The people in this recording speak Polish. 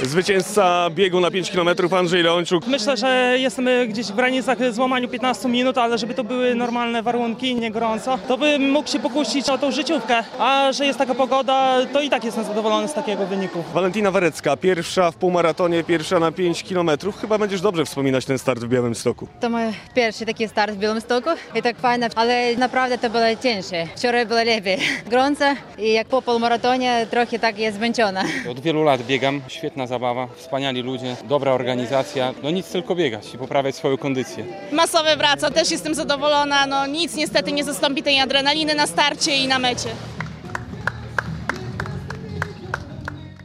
Zwycięzca biegu na 5 km Andrzej Leończuk. Myślę, że jesteśmy gdzieś w granicach złamaniu 15 minut, ale żeby to były normalne warunki, nie gorąco, to bym mógł się pokusić o tą życiówkę. A że jest taka pogoda, to i tak jestem zadowolony z takiego wyniku. Walentyna Warecka, pierwsza w półmaratonie, pierwsza na 5 km. Chyba będziesz dobrze wspominać ten start w Białymstoku. To mój pierwszy taki start w Białymstoku i tak fajnie, ale naprawdę to było cięższe. Wczoraj było lepiej. Gorąco i jak po półmaratonie trochę tak jest zmęczona. Od wielu lat biegam, świetna zabawa, wspaniali ludzie, dobra organizacja. No nic, tylko biegać i poprawiać swoją kondycję. Masowe wraca, też jestem zadowolona, no nic niestety nie zastąpi tej adrenaliny na starcie i na mecie.